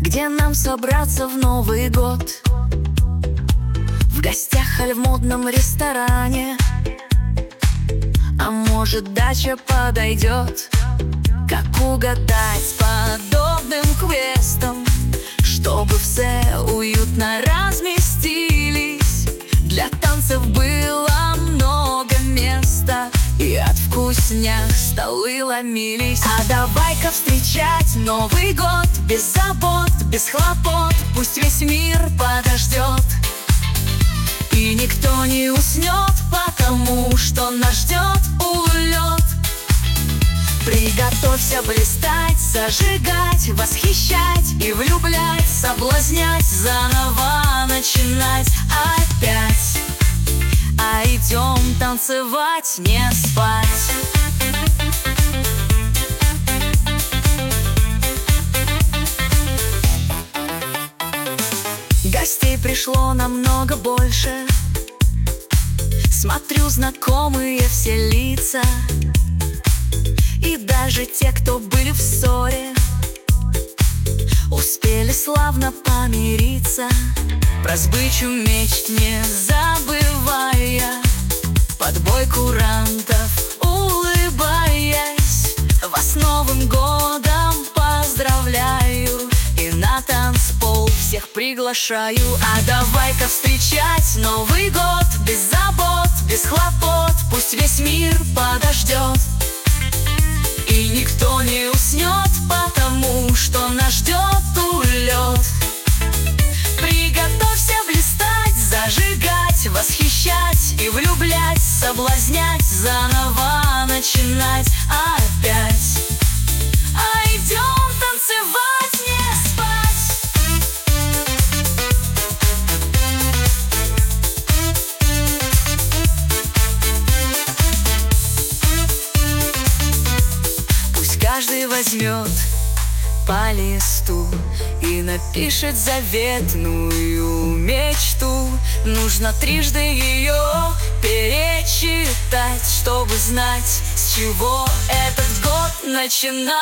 где нам собраться в Новый год. В гостях аль в модном ресторане, а может дача подойдет. Как угадать подобным квестом, чтобы все уютно разместились? Для танцев было много места, и от вкусняк столы ломились. А давай-ка встречать Новый год без забот, без хлопот. Пусть весь мир подождет, и никто не уснет, потому что нас ждет улет. Приготовься блистать, зажигать, восхищать и влюблять, соблазнять, заново начинать опять. А идем танцевать, не спать. Гостей пришло намного больше. Смотрю, знакомые все лица, и даже те, кто были в ссоре, успели славно помириться. Про сбычу мечт не забывая, под бой курантов улыбаясь, вас с Новым годом поздравляю и на танцпол всех приглашаю. А давай-ка встречать Новый год без забот, без хлопот. Пусть весь мир подождет, и никто не уснет, потому что нас ждет улет. Приготовься блистать, зажигать, восхищать и влюблять, соблазнять, заново начинать опять. А идем танцевать, не спать. Пусть каждый возьмет по листу и напишет заветную мечту. Нужно трижды ее перечитать, чтобы знать, с чего этот год начинать.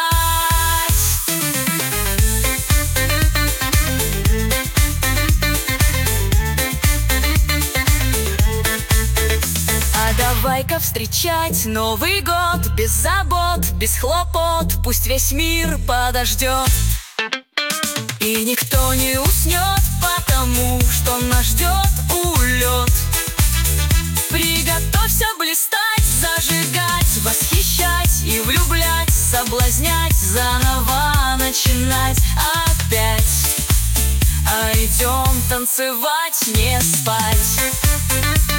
А давай-ка встречать Новый год без забот, без хлопот. Пусть весь мир подождет, и никто не уснет, потому что нас ждет улет. Приготовься блистать, зажигать, восхищать и влюблять, соблазнять, заново начинать опять. А идем танцевать, не спать.